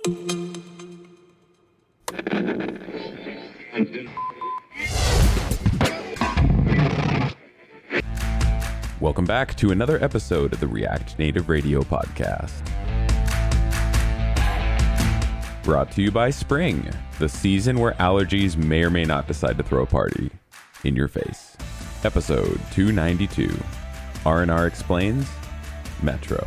Welcome back to another episode of the React Native Radio Podcast. Brought to you by Spring, the season where allergies may or may not decide to throw a party. In your face. Episode 292. R&R Explains Metro.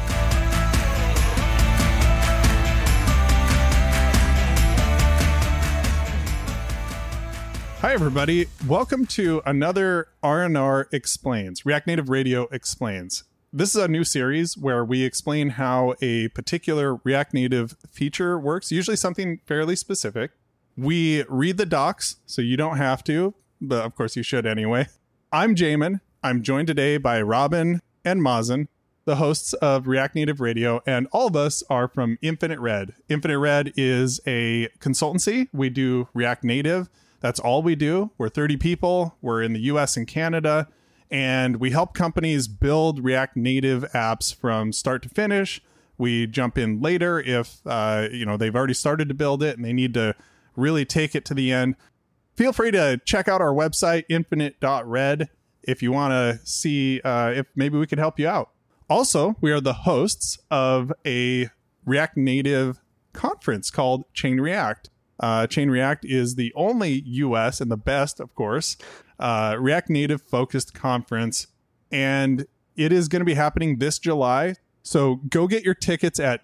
Hi, everybody. Welcome to another R&R Explains, React Native Radio Explains. This is a new series where we explain how a particular React Native feature works, usually something fairly specific. We read the docs, so you don't have to, but of course you should anyway. I'm Jamin. I'm joined today by Robin and Mazen, the hosts of React Native Radio, and all of us are from Infinite Red. Infinite Red is a consultancy. We do React Native. That's all we do. We're 30 people. We're in the US and Canada, and we help companies build React Native apps from start to finish. We jump in later if they've already started to build it and they need to really take it to the end. Feel free to check out our website, infinite.red, if you want to see if maybe we could help you out. Also, we are the hosts of a React Native conference called Chain React. Chain React is the only US and the best, of course, React Native focused conference. And it is going to be happening this July. So go get your tickets at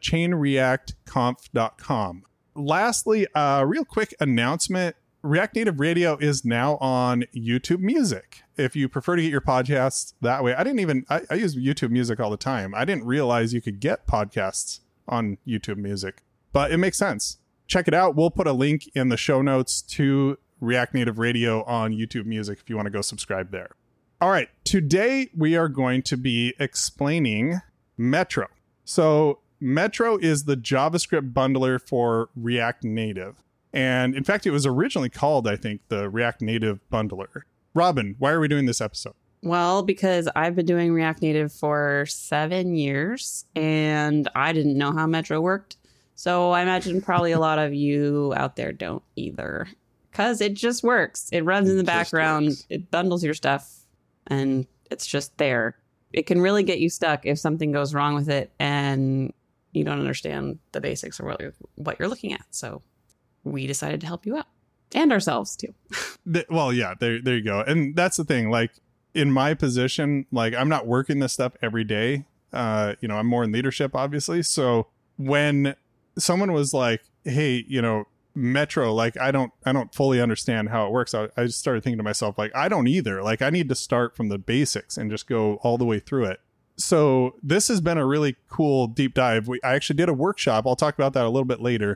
chainreactconf.com. Lastly, a real quick announcement. React Native Radio is now on YouTube Music. If you prefer to get your podcasts that way, I use YouTube Music all the time. I didn't realize you could get podcasts on YouTube Music, but it makes sense. Check it out. We'll put a link in the show notes to React Native Radio on YouTube Music if you want to go subscribe there. All right. Today, we are going to be explaining Metro. So Metro is the JavaScript bundler for React Native. And in fact, it was originally called, I think, the React Native bundler. Robin, why are we doing this episode? Well, because I've been doing React Native for 7 years and I didn't know how Metro worked. So I imagine probably a lot of you out there don't either, because it just works. It runs in the background. It bundles your stuff and it's just there. It can really get you stuck if something goes wrong with it and you don't understand the basics or what you're looking at. So we decided to help you out, and ourselves too. Well, yeah, there you go. And that's the thing. Like in my position, like I'm not working this stuff every day. I'm more in leadership, obviously. So when someone was like, hey, Metro, like I don't fully understand how it works. I just started thinking to myself, like, I don't either. Like I need to start from the basics and just go all the way through it. So this has been a really cool deep dive. I actually did a workshop. I'll talk about that a little bit later.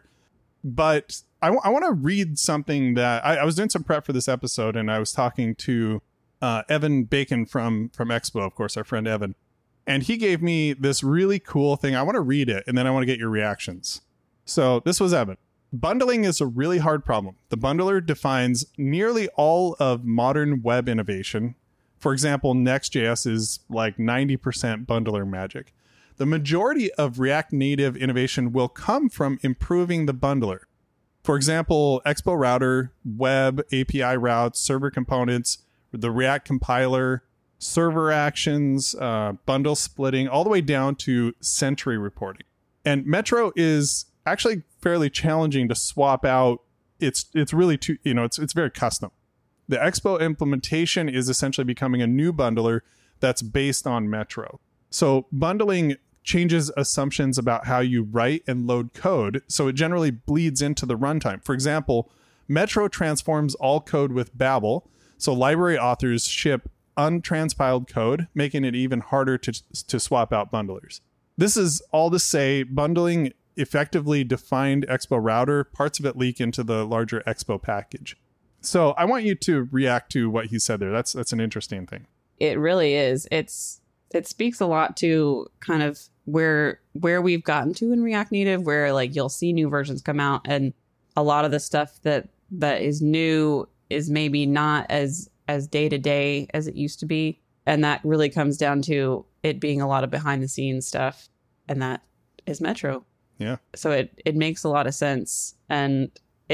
But I want to read something that I was doing some prep for this episode, and I was talking to Evan Bacon from Expo, of course, our friend Evan. And he gave me this really cool thing. I want to read it, and then I want to get your reactions. So this was Evan. Bundling is a really hard problem. The bundler defines nearly all of modern web innovation. For example, Next.js is like 90% bundler magic. The majority of React Native innovation will come from improving the bundler. For example, Expo Router, web, API routes, server components, the React compiler, server actions, bundle splitting, all the way down to Sentry reporting. And Metro is actually fairly challenging to swap out. It's really too, it's very custom. The Expo implementation is essentially becoming a new bundler that's based on Metro. So bundling changes assumptions about how you write and load code, so it generally bleeds into the runtime. For example, Metro transforms all code with Babel, so library authors ship untranspiled code, making it even harder to swap out bundlers. This is all to say bundling effectively defined Expo Router. Parts of it leak into the larger Expo package. So I want you to react to what he said there. That's an interesting thing. It really is. It speaks a lot to kind of where we've gotten to in React Native, where like you'll see new versions come out and a lot of the stuff that is new is maybe not as day to day as it used to be. And that really comes down to it being a lot of behind the scenes stuff. And that is Metro. Yeah. So it makes a lot of sense. And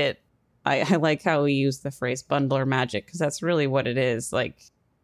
I like how we use the phrase bundler magic, because that's really what it is. Like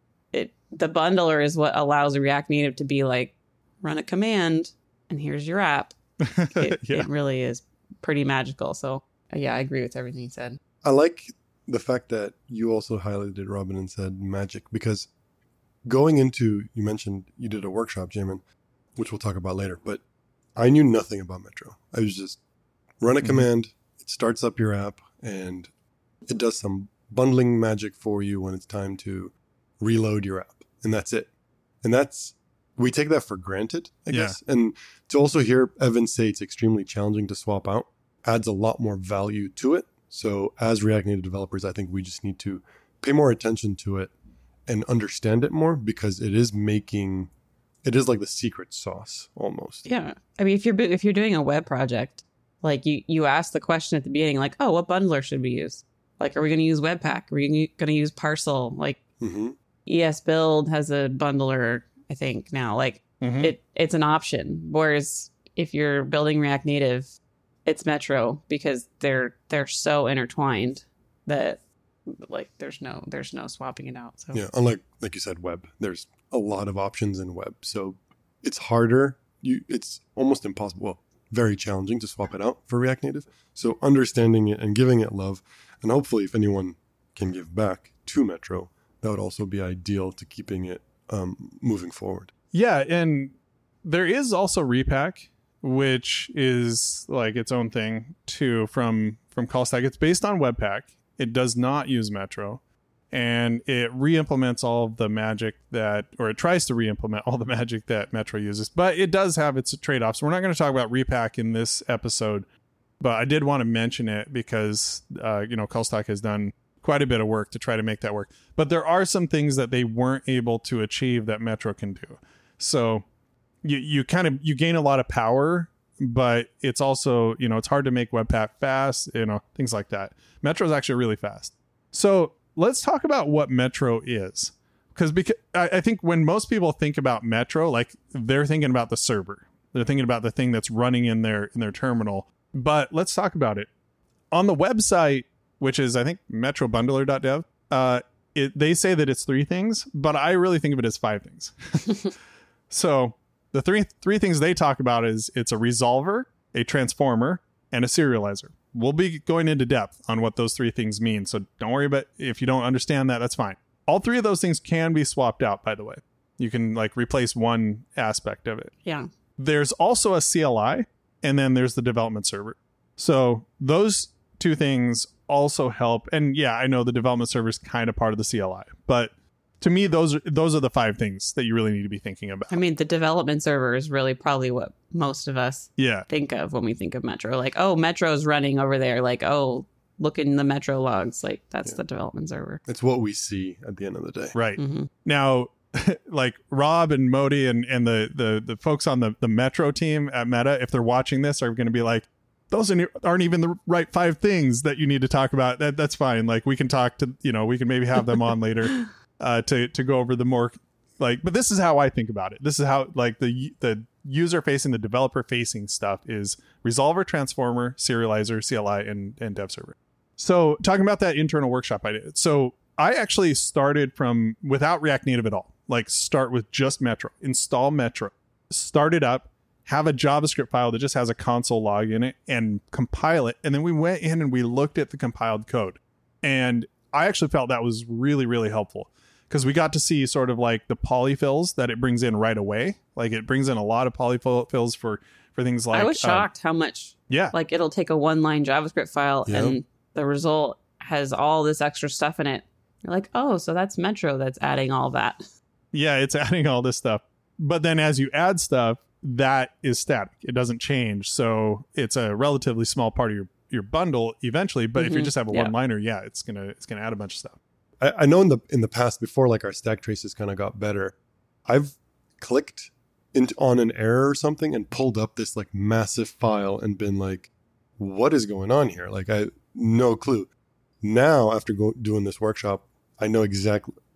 the bundler is what allows React Native to be like, run a command and here's your app. It really is pretty magical. So yeah, I agree with everything you said. I like the fact that you also highlighted, Robin, and said magic, because going into, you mentioned you did a workshop, Jamin, which we'll talk about later, but I knew nothing about Metro. I was just run a command, it starts up your app, and it does some bundling magic for you when it's time to reload your app. And that's it. And we take that for granted, I guess. And to also hear Evan say it's extremely challenging to swap out adds a lot more value to it. So as React Native developers, I think we just need to pay more attention to it and understand it more, because it is like the secret sauce almost. Yeah. I mean, if you're doing a web project, like you ask the question at the beginning, like, oh, what bundler should we use? Like, are we going to use Webpack? Are we going to use Parcel? Like, ESBuild has a bundler, I think now. Like, it's an option. Whereas if you're building React Native, it's Metro, because they're so intertwined that like there's no swapping it out. So yeah, unlike, like you said, web, there's a lot of options in web, so it's harder. It's almost impossible. Well, very challenging to swap it out for React Native. So understanding it and giving it love, and hopefully if anyone can give back to Metro, that would also be ideal to keeping it moving forward. Yeah, and there is also Repack, which is like its own thing too from CallStack. It's based on Webpack. It does not use Metro, and it re-implements all of the magic it tries to re-implement all the magic that Metro uses, but it does have its trade-offs. We're not going to talk about Repack in this episode, but I did want to mention it because, CallStack has done quite a bit of work to try to make that work. But there are some things that they weren't able to achieve that Metro can do. So you gain a lot of power, but it's also, it's hard to make Webpack fast, things like that. Metro is actually really fast. So let's talk about what Metro is. Because I think when most people think about Metro, like they're thinking about the server. They're thinking about the thing that's running in their terminal. But let's talk about it. On the website, which is, I think, metrobundler.dev, they say that it's 3 things, but I really think of it as 5 things. So the three things they talk about is it's a resolver, a transformer, and a serializer. We'll be going into depth on what those 3 things mean. So don't worry about if you don't understand that, that's fine. All 3 of those things can be swapped out, by the way. You can like replace one aspect of it. Yeah. There's also a CLI, and then there's the development server. So those 2 things also help. And yeah, I know the development server is kind of part of the CLI, but to me, those are the 5 things that you really need to be thinking about. I mean, the development server is really probably what most of us think of when we think of Metro. Like, oh, Metro's running over there. Like, oh, look in the Metro logs. Like, that's the development server. It's what we see at the end of the day. Right. Now, like Rob and Modi and the folks on the Metro team at Meta, if they're watching this, are going to be like, those aren't even the right 5 things that you need to talk about. That's fine. Like, we can talk to, we can maybe have them on later. To go over the more but this is how I think about it. This is how like the user facing, the developer facing stuff is resolver, transformer, serializer, CLI, and dev server. So talking about that internal workshop I did. So I actually started without React Native at all. Like start with just Metro, install Metro, start it up, have a JavaScript file that just has a console log in it, and compile it. And then we went in and we looked at the compiled code. And I actually felt that was really, really helpful, because we got to see sort of like the polyfills that it brings in right away. Like it brings in a lot of polyfills for things like... I was shocked how much. Yeah. Like it'll take a 1-line JavaScript file and the result has all this extra stuff in it. You're like, oh, so that's Metro that's adding all that. Yeah, it's adding all this stuff. But then as you add stuff, that is static. It doesn't change. So it's a relatively small part of your bundle eventually. But if you just have a one-liner, it's gonna add a bunch of stuff. I know in the past, before like our stack traces kind of got better, I've clicked on an error or something and pulled up this like massive file and been like, what is going on here? Like no clue. Now, after doing this workshop, I know exactly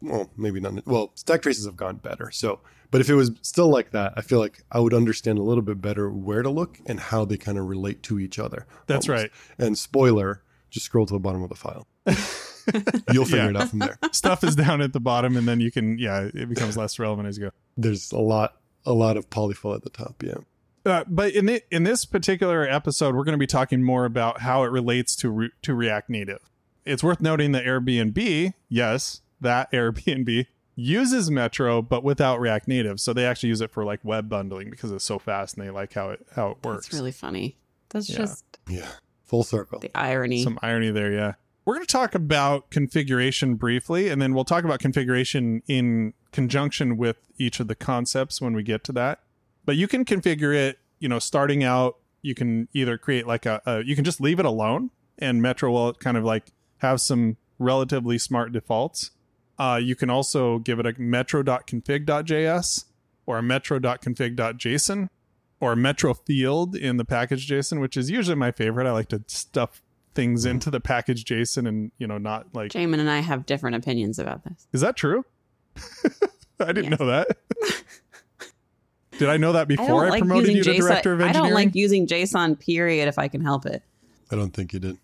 well, maybe not. Well, stack traces have gone better. So, but if it was still like that, I feel like I would understand a little bit better where to look and how they kind of relate to each other. That's almost. right. And spoiler, just scroll to the bottom of the file. You'll figure it out from there. Stuff is down at the bottom, and then you can, it becomes less relevant as you go. There's a lot of polyfill at the top. Yeah. But in this particular episode, we're going to be talking more about how it relates to React Native. It's worth noting that Airbnb, yes, that Airbnb uses Metro, but without React Native. So they actually use it for like web bundling because it's so fast and they like how it works. It's really funny. That's just Full circle. the irony. Some irony there, yeah. We're going to talk about configuration briefly, and then we'll talk about configuration in conjunction with each of the concepts when we get to that. But you can configure it, starting out, you can either create like you can just leave it alone, and Metro will kind of like have some relatively smart defaults. You can also give it a metro.config.js or a metro.config.json or a metro field in the package JSON, which is usually my favorite. I like to stuff things into the package JSON and, not like... Jamin and I have different opinions about this. Is that true? I didn't know that. Did I know that before I promoted you to director of engineering? I don't like using JSON, period, if I can help it. I don't think you did.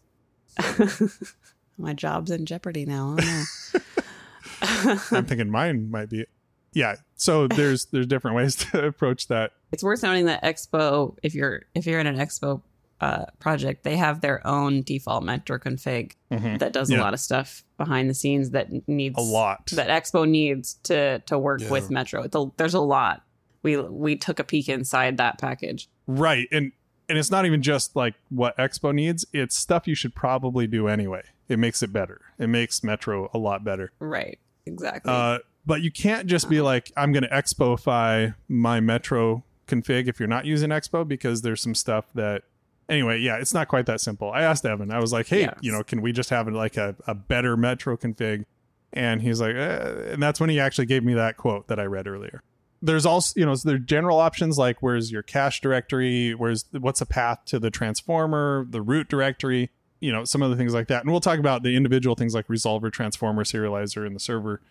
My job's in jeopardy now. Oh, no. I'm thinking mine might be. Yeah. So there's different ways to approach that. It's worth noting that Expo, if you're in an Expo project, they have their own default Metro config that does a lot of stuff behind the scenes that needs a lot that Expo needs to work with Metro. There's a lot. We took a peek inside that package. Right. And it's not even just like what Expo needs. It's stuff you should probably do anyway. It makes it better. It makes Metro a lot better. Right. Exactly. But you can't just be like, I'm going to Expo-fy my Metro config if you're not using Expo, because there's some stuff that... Anyway, it's not quite that simple. I asked Evan. I was like, hey, can we just have like a better Metro config? And he's like, and that's when he actually gave me that quote that I read earlier. There's also, there's general options like where's your cache directory, what's the path to the transformer, the root directory, some other things like that. And we'll talk about the individual things like resolver, transformer, serializer, and the server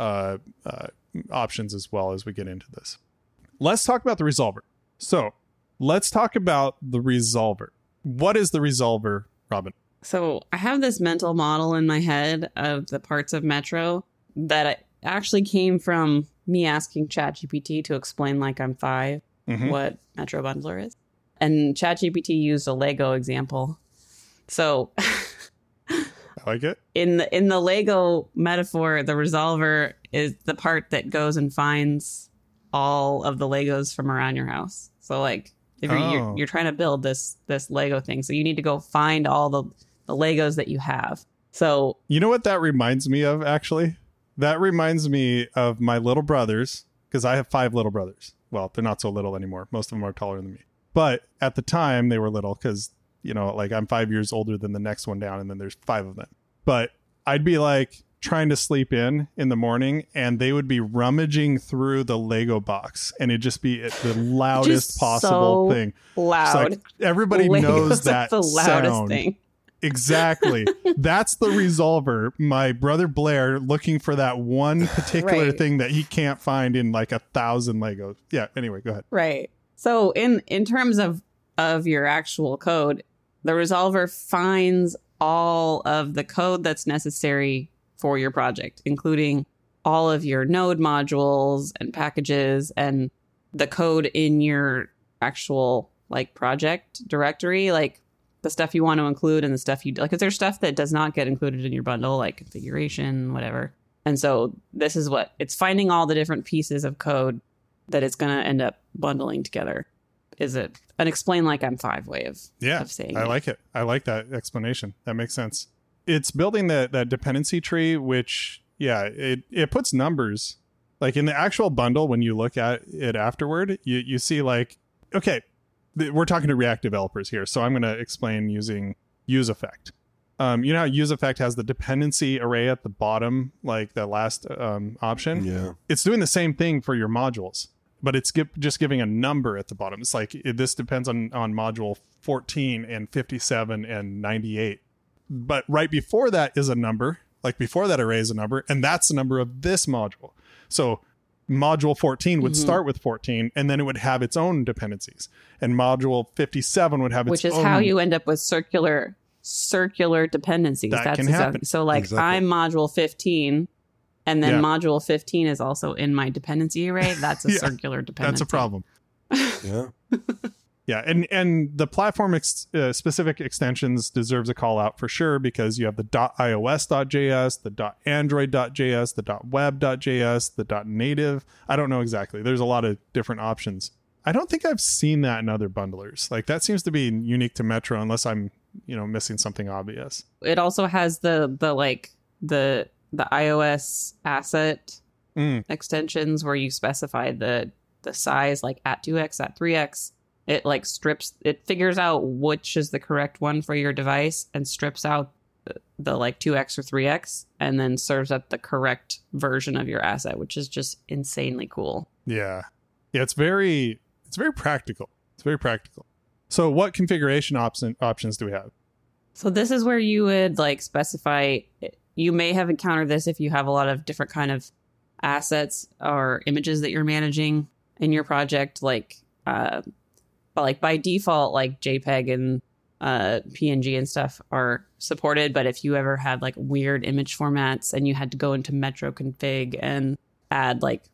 options as well as we get into this. Let's talk about the resolver. So let's talk about the resolver. What is the resolver, Robin? So I have this mental model in my head of the parts of Metro that actually came from me asking ChatGPT to explain like I'm 5 what Metro Bundler is. And ChatGPT used a Lego example. So I like it. In the Lego metaphor, the resolver is the part that goes and finds all of the Legos from around your house. So like if you're trying to build this Lego thing, so you need to go find all the Legos that you have. So you know what that reminds me of, actually? That reminds me of my little brothers, because I have 5 little brothers. Well, they're not so little anymore. Most of them are taller than me. But at the time, they were little because, like I'm 5 years older than the next one down, and then there's 5 of them. But I'd be like trying to sleep in the morning, and they would be rummaging through the Lego box, and it'd just be the loudest possible thing. Loud. Like, everybody knows that the loudest sound. Thing. Exactly. That's the resolver. My brother Blair looking for that one particular thing that he can't find in like 1,000 Legos. Yeah. Anyway, go ahead. Right. So in terms of your actual code, the resolver finds all of the code that's necessary for your project, including all of your node modules and packages and the code in your actual like project directory, like the stuff you want to include and the stuff you like, because there's stuff that does not get included in your bundle, like configuration, whatever. And so this is what it's finding all the different pieces of code that it's going to end up bundling together. Is it an explain like I'm 5 way of saying I like it. I like that explanation. That makes sense. It's building that dependency tree, which, it puts numbers like in the actual bundle. When you look at it afterward, you see like, okay, we're talking to React developers here, so I'm going to explain using useEffect. How useEffect has the dependency array at the bottom, like the last option? Yeah. It's doing the same thing for your modules, but it's just giving a number at the bottom. It's like, this depends on module 14 and 57 and 98. But right before that is a number, Like before that array is a number, and that's the number of this module. So module 14 would start with 14, and then it would have its own dependencies. And module 57 would have its own. Which is how you end up with circular dependencies. That That's can happen. So like Exactly. I'm module 15, and then Yeah. module 15 is also in my dependency array. That's a Yeah, circular dependency. That's a problem. Yeah. Yeah, and the platform specific extensions deserves a call out for sure, because you have the .ios.js, the .android.js, the .web.js, the .native. I don't know exactly. There's a lot of different options. I don't think I've seen that in other bundlers. Like that seems to be unique to Metro, unless I'm missing something obvious. It also has the iOS asset extensions where you specify the size, like at 2x, at 3x. It like it figures out which is the correct one for your device and strips out the like 2x or 3x and then serves up the correct version of your asset, which is just insanely cool. Yeah. Yeah, it's very practical. It's very practical. So what configuration options do we have? So this is where you would like specify, you may have encountered this if you have a lot of different kind of assets or images that you're managing in your project, but like by default, like JPEG and PNG and stuff are supported. But if you ever had like weird image formats and you had to go into Metro config and add like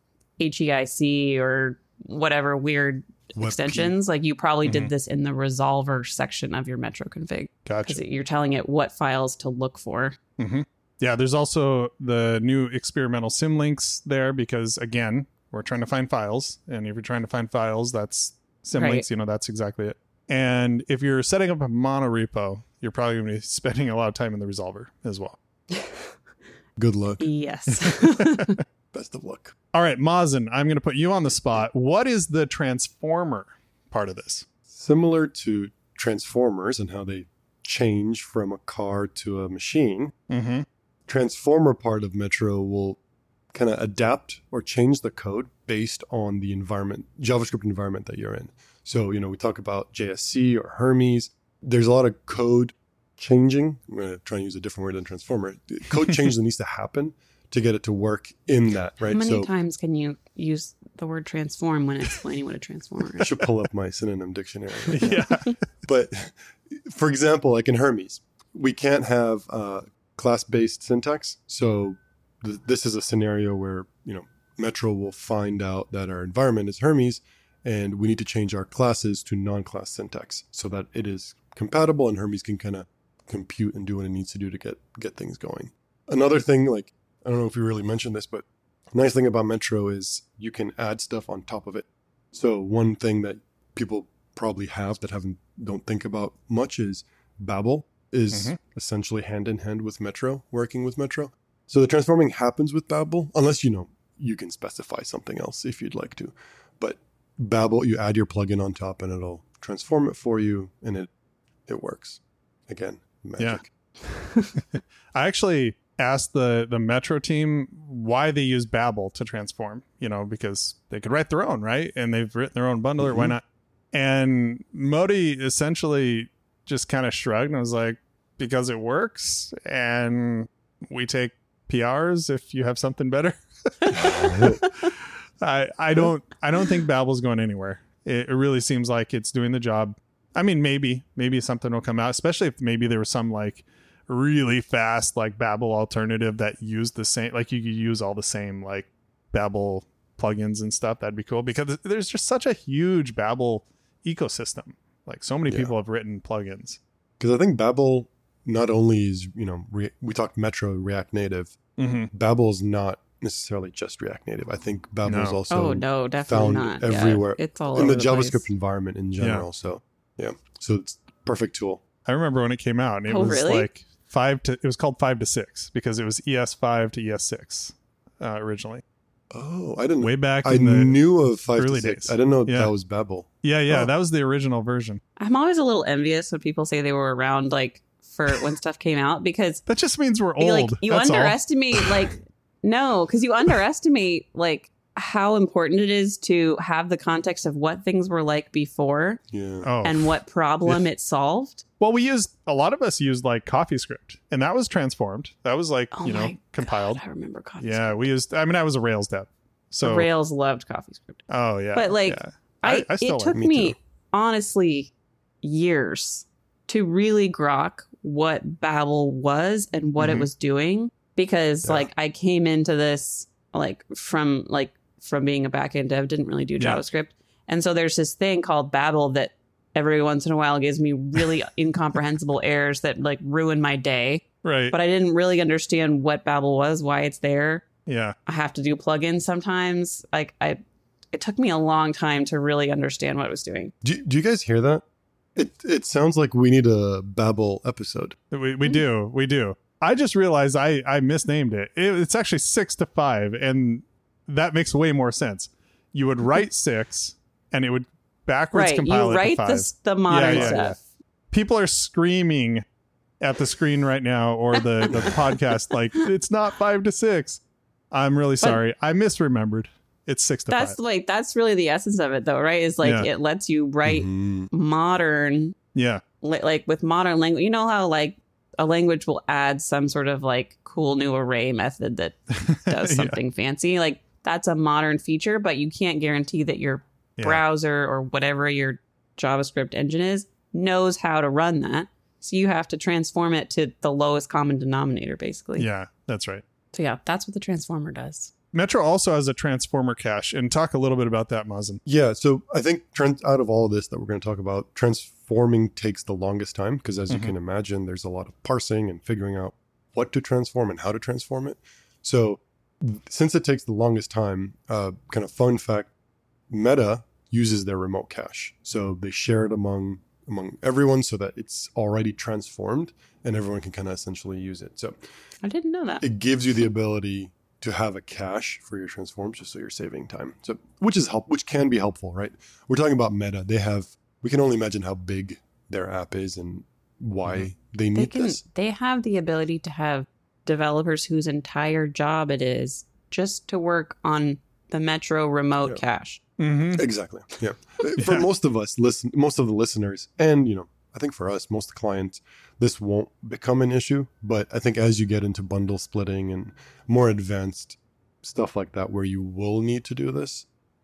HEIC or whatever weird extensions, like you probably did this in the resolver section of your Metro config. Gotcha. Because you're telling it what files to look for. Mm-hmm. Yeah, there's also the new experimental symlinks there, because again, we're trying to find files, and if you're trying to find files, that's symlinks. Right. That's exactly it. And if you're setting up a monorepo, you're probably going to be spending a lot of time in the resolver as well. Good luck. Yes. Best of luck. All right, Mazen, I'm going to put you on the spot. What is the transformer part of this? Similar to transformers and how they change from a car to a machine, Mm-hmm. transformer part of Metro will kind of adapt or change the code based on the environment, JavaScript environment that you're in. So, we talk about JSC or Hermes. There's a lot of code changing. I'm going to try and use a different word than transformer. Code change that needs to happen to get it to work in that, right? How many times can you use the word transform when explaining what a transformer I is? should pull up my synonym dictionary. Yeah. But for example, like in Hermes, we can't have class-based syntax. So this is a scenario where, Metro will find out that our environment is Hermes, and we need to change our classes to non-class syntax so that it is compatible and Hermes can kind of compute and do what it needs to do to get things going. Another thing, like, I don't know if we really mentioned this, but nice thing about Metro is you can add stuff on top of it. So one thing that people probably have that don't think about much is Babel is essentially hand in hand with Metro, working with Metro. So the transforming happens with Babel, unless you can specify something else if you'd like to. But Babel, you add your plugin on top and it'll transform it for you, and it works. Again, magic. Yeah. I actually asked the Metro team why they use Babel to transform, because they could write their own, right? And they've written their own bundler. Why not? And Modi essentially just kind of shrugged and was like, because it works, and we take PRs if you have something better. I don't think Babel's going anywhere. It really seems like it's doing the job. I mean, maybe something will come out, especially if maybe there was some like really fast like Babel alternative that used the same, like you could use all the same like Babel plugins and stuff. That'd be cool, because there's just such a huge Babel ecosystem. Like so many people have written plugins. Because I think Babel not only is, we talked Metro React Native. Babel is not necessarily just React Native. I think Babel is also definitely found not. everywhere. Yeah, it's all in over the the JavaScript place. environment in general. So it's a perfect tool. I remember when it came out, and it was really? like it was called 5 to 6 because it was ES5 to ES6 originally. Oh, I didn't. Way back I in the knew of 5 early to 6. days. I didn't know Yeah. that was Babel. Yeah, Oh. that was the original version. I'm always a little envious when people say they were around like for when stuff came out, because That just means we're old. you That's all. underestimate like no, because you underestimate like how important it is to have the context of what things were like before Yeah. Oh, and what problem it solved. well, a lot of us used like CoffeeScript, and that was transformed. That was like, Oh my compiled. God, I remember CoffeeScript. Yeah, I was a Rails dev. So, Rails loved CoffeeScript. oh yeah. But like, yeah. I still it took me me too. honestly years to really grok what Babel was and what it Mhm. was doing, because Yeah. like I came into this from being a backend dev, didn't really do Yeah. JavaScript. And so there's this thing called Babel that every once in a while gives me really incomprehensible errors that like ruin my day. right. But I didn't really understand what Babel was, why it's there. Yeah. I have to do plugins sometimes. It took me a long time to really understand what it was doing. Do you guys hear that? It sounds like we need a Babel episode. We do. I just realized I misnamed it. It's actually 6 to 5, and that makes way more sense. You would write 6, and it would backwards Right. compile You it write to 5. the modern Yeah, yeah, stuff. People are screaming at the screen right now, or the podcast, like, it's not 5 to 6. I'm really sorry. I misremembered. It's 6 to 5. That's really the essence of it, though, right? Is like Yeah. it lets you write Mhm. modern, Yeah. like with modern language. You know how like a language will add some sort of like cool new array method that does Yeah. something fancy. Like that's a modern feature, but you can't guarantee that your Yeah. browser or whatever your JavaScript engine is knows how to run that. So you have to transform it to the lowest common denominator, basically. Yeah, that's right. So yeah, that's what the transformer does. Metro also has a transformer cache, and talk a little bit about that, Mazen. Yeah, so I think out of all of this that we're going to talk about, transforming takes the longest time because, as you can imagine, there's a lot of parsing and figuring out what to transform and how to transform it. So since it takes the longest time, kind of fun fact, Meta uses their remote cache. So they share it among everyone so that it's already transformed and everyone can kind of essentially use it. So I didn't know that. it gives you the ability to have a cache for your transforms just so you're saving time. So which can be helpful, right? We're talking about Meta. We can only imagine how big their app is and why they need this. They have the ability to have developers whose entire job it is just to work on the Metro remote cache. Mm-hmm. Exactly. Yeah. For most of us, most of the listeners, and I think for us, most of the clients, this won't become an issue. But I think as you get into bundle splitting and more advanced stuff like that, where you will need to do this,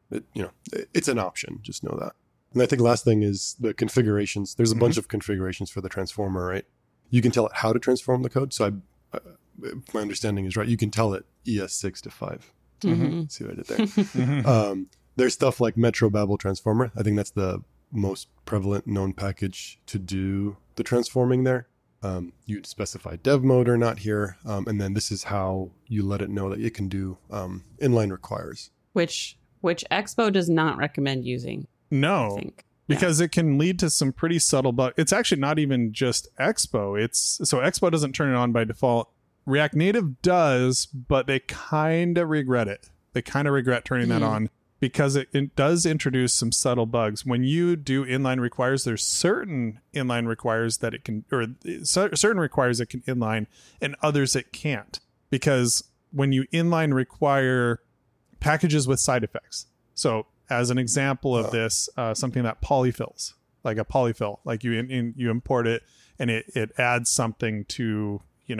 it's an option. Just know that. And I think last thing is the configurations. There's a bunch of configurations for the transformer, right? You can tell it how to transform the code. So if my understanding is right, you can tell it ES6 to 5. Mhm. See what I did there? There's stuff like Metro Babel Transformer. I think that's the most prevalent known package to do the transforming there. You'd specify dev mode or not here. And then this is how you let it know that it can do inline requires. Which Expo does not recommend using, I No, think. because it can lead to some pretty subtle bugs. It's actually not even just Expo. So Expo doesn't turn it on by default. React Native does, but they kind of regret it. They kind of regret turning that on because it does introduce some subtle bugs. When you do inline requires, there's certain inline requires that it can, or certain requires it can inline and others it can't. Because when you inline require packages with side effects. So as an example of this, something that polyfills, like a polyfill, like you import it and it adds something to,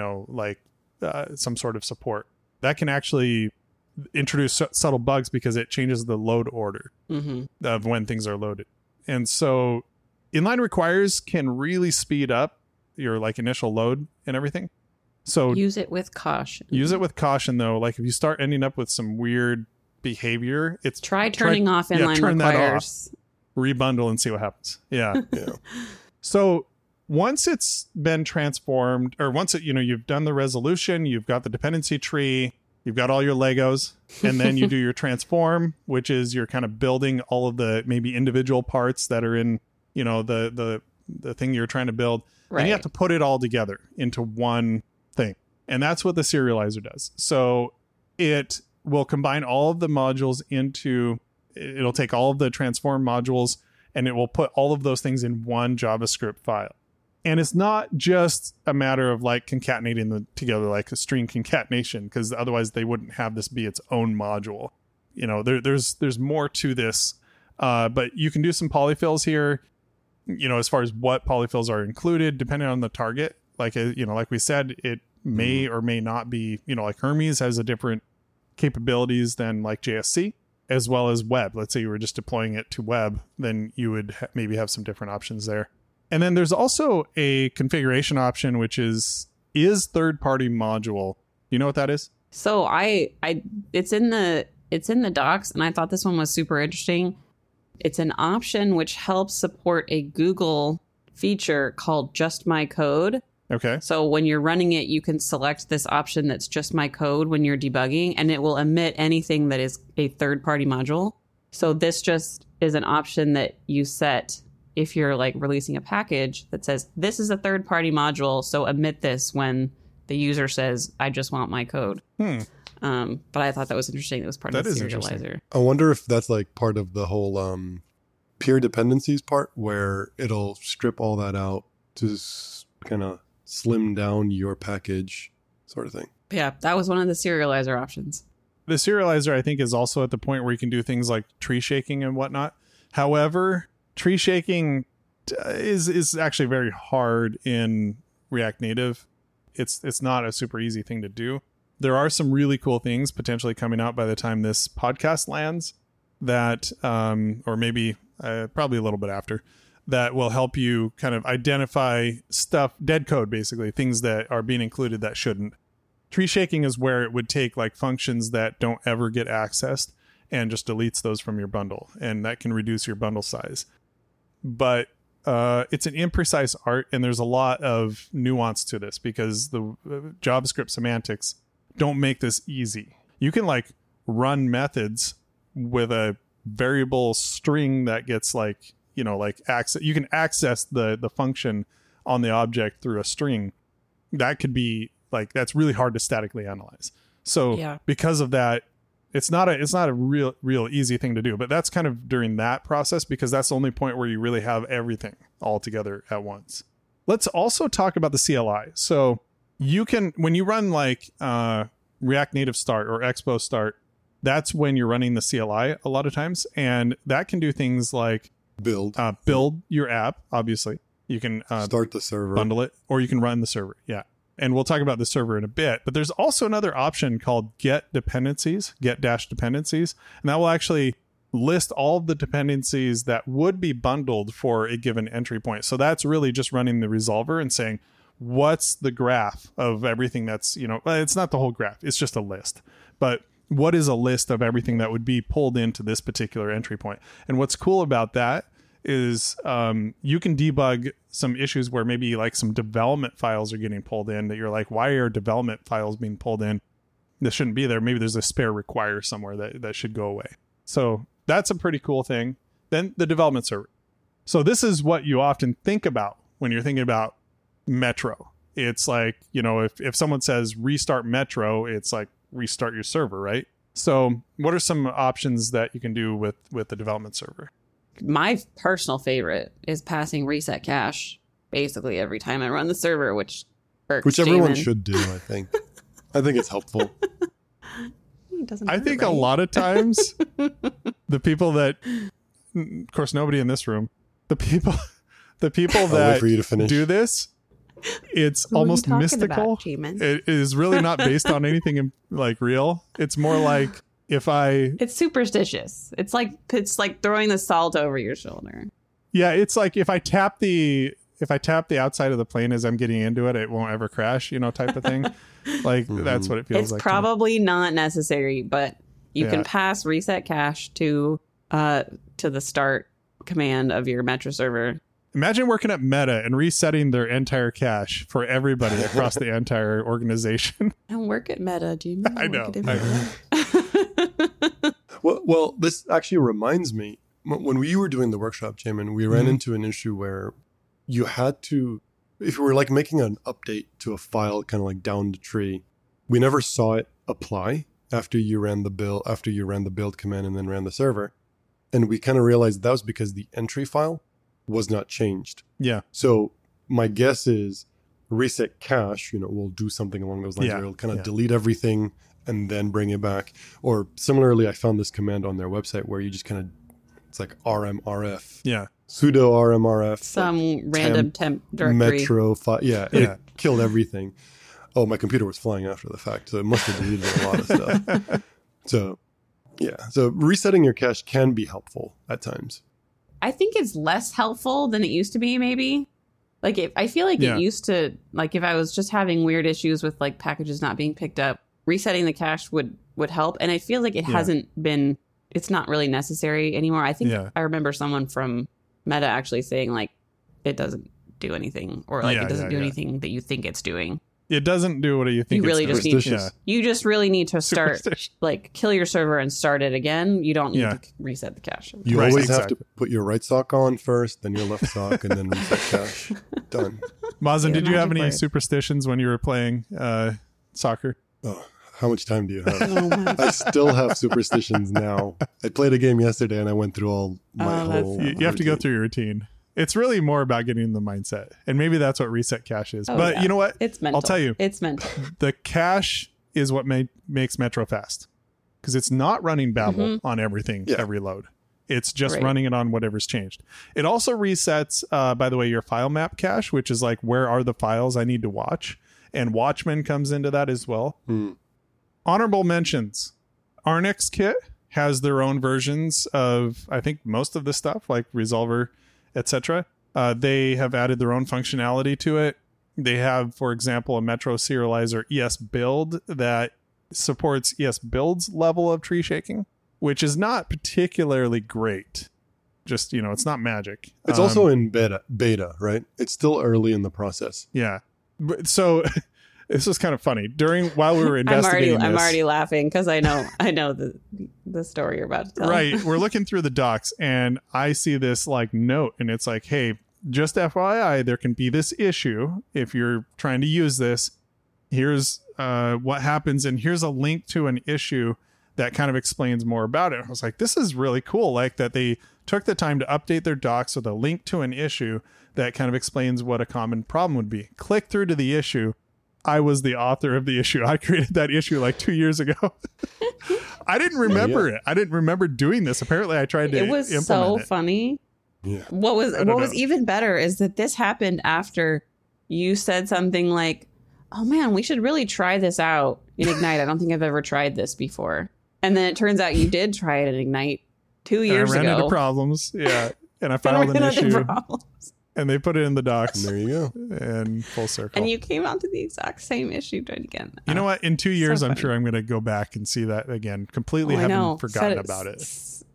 some sort of support. That can actually introduce subtle bugs because it changes the load order of when things are loaded. And so inline requires can really speed up your initial load and everything. So Use it with caution. use it with caution though. Like if you start ending up with some weird behavior, Try turning off inline turn that requires. rebundle and see what happens. Yeah. Yeah. So once it's been transformed, or once you've done the resolution, you've got the dependency tree, you've got all your Legos, and then you do your transform, which is you're kind of building all of the maybe individual parts that are in, the thing you're trying to build. Right. And you have to put it all together into one thing. And that's what the serializer does. So it will combine all of the modules it'll take all of the transform modules and it will put all of those things in one JavaScript file. And it's not just a matter of concatenating them together like a string concatenation, because otherwise they wouldn't have this be its own module. there's more to this, but you can do some polyfills here, as far as what polyfills are included, depending on the target. Like, like we said, it may or may not be, like Hermes has a different capabilities than like JSC, as well as web. Let's say you were just deploying it to web, then you would maybe have some different options there. And then there's also a configuration option, which is third-party module. You know what that is? So it's in the docs, and I thought this one was super interesting. It's an option which helps support a Google feature called Just My Code. Okay. So when you're running it, you can select this option that's Just My Code when you're debugging, and it will emit anything that is a third-party module. So this just is an option that you set if you're like releasing a package that says, this is a third-party module, so emit this when the user says, I just want my code. But I thought that was interesting. It was part of the serializer. I wonder if that's like part of the whole peer dependencies part, where it'll strip all that out to kind of slim down your package sort of thing. Yeah, that was one of the serializer options. The serializer, I think, is also at the point where you can do things like tree shaking and whatnot. However, tree shaking is actually very hard in React Native. It's not a super easy thing to do. There are some really cool things potentially coming out by the time this podcast lands that, or maybe probably a little bit after, that will help you kind of identify stuff, dead code, basically, things that are being included that shouldn't. Tree shaking is where it would take like functions that don't ever get accessed and just deletes those from your bundle. And that can reduce your bundle size. But it's an imprecise art, and there's a lot of nuance to this because the JavaScript semantics don't make this easy. You can like run methods with a variable string that gets like, access. You can access the function on the object through a string. That could be like, that's really hard to statically analyze. So because of that, it's not a real easy thing to do, but that's kind of during that process because that's the only point where you really have everything all together at once. Let's also talk about the CLI. So you can, when you run like React Native Start or Expo Start, that's when you're running the CLI a lot of times. And that can do things like build your app. Obviously you can start the server, bundle it, or you can run the server. Yeah. And we'll talk about the server in a bit, but there's also another option called get dependencies, get-dependencies. And that will actually list all of the dependencies that would be bundled for a given entry point. So that's really just running the resolver and saying, what's the graph of everything that's, it's not the whole graph. It's just a list, but what is a list of everything that would be pulled into this particular entry point? And what's cool about that is you can debug some issues where maybe like some development files are getting pulled in that you're like, why are development files being pulled in? This shouldn't be there. Maybe there's a spare require somewhere that should go away. So that's a pretty cool thing. Then the development server. So this is what you often think about when you're thinking about Metro. It's like, if someone says restart Metro, it's like restart your server, right? So what are some options that you can do with the development server? My personal favorite is passing reset cache basically every time I run the server, which everyone should do, I think. I think it's helpful. I think a lot of times the people that, of course, nobody in this room, the people that for you to finish. Do this, it's almost mystical. It is really not based on anything like real. It's more like it's superstitious. It's like throwing the salt over your shoulder. Yeah, it's like if I tap the outside of the plane as I'm getting into it, it won't ever crash, type of thing. Like that's what it feels like. It's probably not necessary, but you can pass reset cache to the start command of your Metro server. Imagine working at Meta and resetting their entire cache for everybody across the entire organization. I don't work at Meta. Do you know? I know. Well, this actually reminds me, when we were doing the workshop, Jamin, we ran into an issue where you had to, if you were like making an update to a file kind of like down the tree, we never saw it apply after you ran the build command and then ran the server. And we kind of realized that was because the entry file was not changed. Yeah. So my guess is reset cache, will do something along those lines where it'll kind of delete everything and then bring it back. Or similarly, I found this command on their website where you just kind of, it's like rmrf, Yeah. sudo rmrf, Some random temp directory. metro file. Yeah, it killed everything. Oh, my computer was flying after the fact, so it must have deleted a lot of stuff. So, yeah. So resetting your cache can be helpful at times. I think it's less helpful than it used to be, maybe. Like, I feel like it used to, like, if I was just having weird issues with, like, packages not being picked up, resetting the cache would help. And I feel like it hasn't been, it's not really necessary anymore. I think I remember someone from Meta actually saying, like, it doesn't do anything, or, like, it doesn't do anything that you think it's doing. It doesn't do what you think. You really it's just doing. need. You just really need to start, like, kill your server and start it again. You don't need to reset the cache. You always have to put your right sock on first, then your left sock, and then reset cache. Done. Mazen, did you have any superstitions when you were playing soccer? Oh, how much time do you have? I still have superstitions now. I played a game yesterday and I went through all my whole. You have to go through your routine. It's really more about getting in the mindset. And maybe that's what reset cache is. But you know what? It's mental. I'll tell you. It's mental. The cache is what makes Metro fast. Because it's not running Babel on everything, every load. It's just running it on whatever's changed. It also resets, by the way, your file map cache, which is like, where are the files I need to watch? And Watchman comes into that as well. Honorable mentions. Arnex Kit has their own versions of, I think, most of the stuff, like Resolver, etc. They have added their own functionality to it. They have, for example, a Metro serializer ES build that supports ES build's level of tree shaking, which is not particularly great. Just, it's not magic. It's also in beta, right? It's still early in the process. Yeah. So this was kind of funny. While we were investigating I'm already laughing because I know the story you're about to tell. Right. We're looking through the docs and I see this like note and it's like, hey, just FYI, there can be this issue if you're trying to use this. Here's what happens, and here's a link to an issue that kind of explains more about it. I was like, this is really cool. Like that they took the time to update their docs with a link to an issue that kind of explains what a common problem would be. Click through to the issue. I was the author of the issue. I created that issue like 2 years ago. I didn't remember it. I didn't remember doing this. Apparently, I tried to implement it. It was so funny. Yeah. What was even better is that this happened after you said something like, oh man, we should really try this out in Ignite. I don't think I've ever tried this before. And then it turns out you did try it in Ignite 2 years ago. I ran into problems. Yeah. And I filed an issue. And they put it in the docs. And there you go. And full circle. And you came out to the exact same issue again. You know what? In 2 years, I'm sure I'm going to go back and see that again. Completely haven't forgotten about it.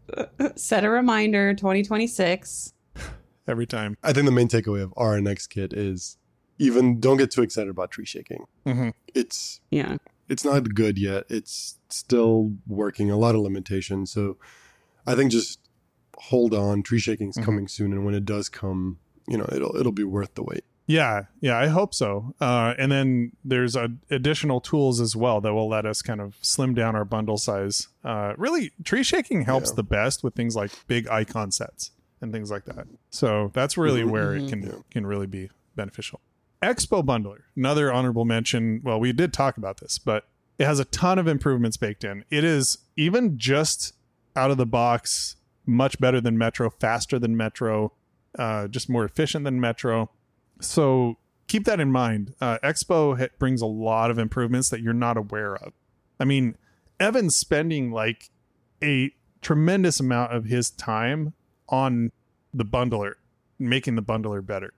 Set a reminder, 2026. Every time. I think the main takeaway of RNX Kit is don't get too excited about tree shaking. Mm-hmm. It's not good yet. It's still working. A lot of limitations. So I think just hold on. Tree shaking is coming soon. And when it does come, it'll be worth the wait. Yeah, I hope so. And then there's additional tools as well that will let us kind of slim down our bundle size. Really, tree shaking helps the best with things like big icon sets and things like that. So that's really where it can really be beneficial. Expo Bundler, another honorable mention. Well, we did talk about this, but it has a ton of improvements baked in. It is even just out of the box much better than Metro, faster than Metro, just more efficient than Metro. So keep that in mind. Expo brings a lot of improvements that you're not aware of. I mean, Evan's spending like a tremendous amount of his time on the bundler, making the bundler better.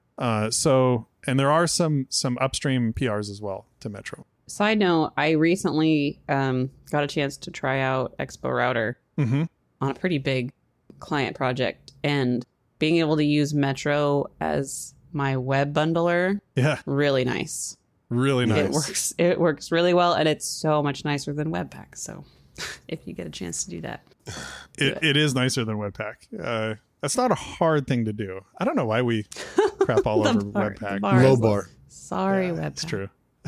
And there are some upstream PRs as well to Metro. Side note, I recently got a chance to try out Expo Router on a pretty big client project, and being able to use Metro as my web bundler, really nice. Really nice. It works really well, and it's so much nicer than Webpack. So if you get a chance to do that, it is nicer than Webpack. That's not a hard thing to do. I don't know why we crap all over Webpack. Low bar. Sorry, Webpack. That's true.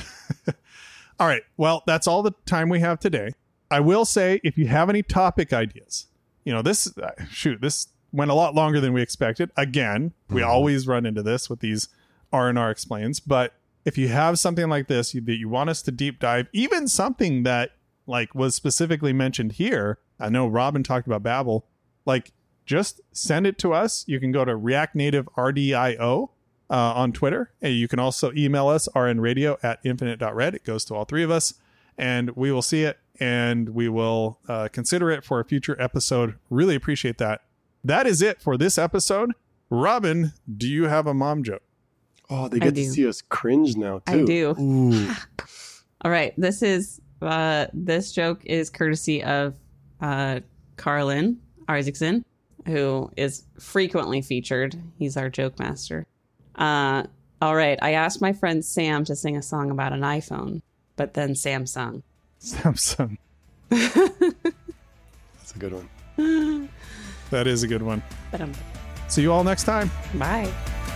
All right. Well, that's all the time we have today. I will say, if you have any topic ideas, this went a lot longer than we expected. Again, we always run into this with these R&R Explains. But if you have something like this that you want us to deep dive, even something that like was specifically mentioned here, I know Robin talked about Babbel, like just send it to us. You can go to React Native RDIO on Twitter. And you can also email us, rnradio@infinite.red. It goes to all three of us, and we will see it, and we will consider it for a future episode. Really appreciate that. That is it for this episode. Robin, do you have a mom joke? Oh, they get to see us cringe now, too. I do. Ooh. All right. This joke is courtesy of Carlin Isaacson, who is frequently featured. He's our joke master. All right. I asked my friend Sam to sing a song about an iPhone, but then Sam sung. Samsung. That's a good one. That is a good one. But See you all next time. bye.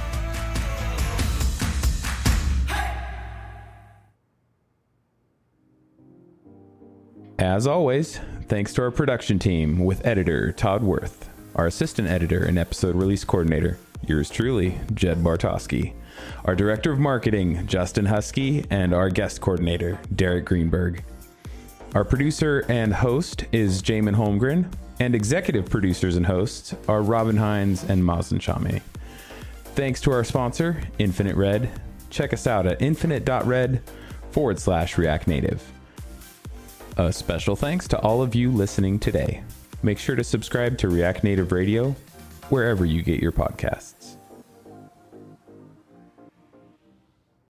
As always, thanks to our production team with editor Todd Worth, our assistant editor and episode release coordinator, yours truly, Jed Bartosky, our director of marketing, Justin Husky, and our guest coordinator, Derek Greenberg. Our producer and host is Jamin Holmgren, and executive producers and hosts are Robin Hines and Mazen Chame. Thanks to our sponsor, Infinite Red. Check us out at infinite.red/React Native. A special thanks to all of you listening today. Make sure to subscribe to React Native Radio wherever you get your podcasts.